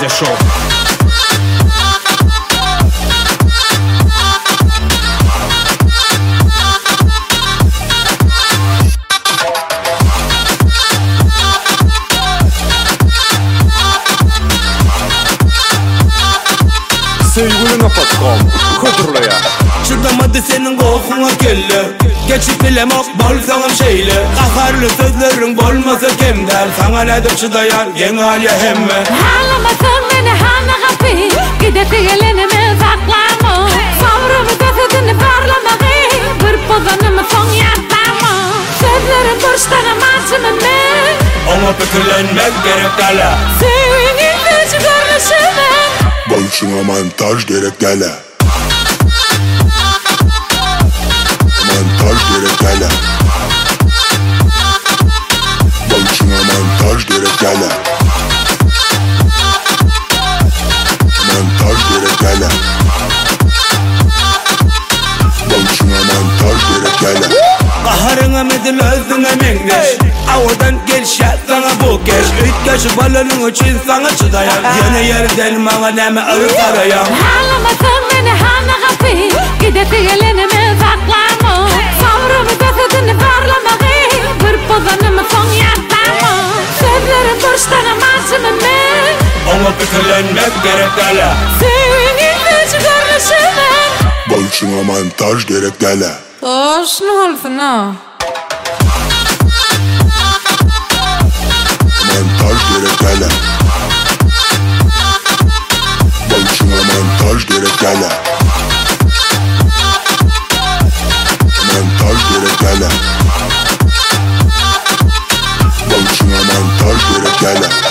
Kamikaze Show. Sevgilime.com Hıdırlıya. Çıldamadı senin kokuna kelle. Geçip bilemek bol sanım şeyle. Kaharlı sözlerin bolmasa kim der? Sana nedir çıdayan gen hali hemme. Ağlamasın beni hana kapı. Gidip gelenimi saklama. Sabrımı gözüdünü parlama. Bir pozanımı son yatlama. Sözlerin burçtan amacımı ne? Ona fikirlenmek gerek dele. Sevginin güç görünüşüne. Bolşuna montaj gerek dele. Montaj gerek dele. Bolşuna montaj gerek dele. Montaj gerek dele. Bolşuna montaj gerek dele. Kaharına midin özüne mengeş. Avadan gel şat sana bu geç. Ütkeşi balının için sana çıdayan. Yine yerden bana neme arı arayan. Ağlamasın beni hana kapı. Gidip gelenimi saklama. Sabrımı gözüdünü parlama. Bir pozanımı son yatlama. Sözlerin burçtan amacımı ne? Ona fikirlenmek gerek dele. Sevginin güç görünüşüne. Bolşuna montaj gerek dele. Toş ne olsun ha? Montaj gerek dele. Bolşuna montaj gerek dele. Montaj gerek dele. Bolşuna montaj gerek dele.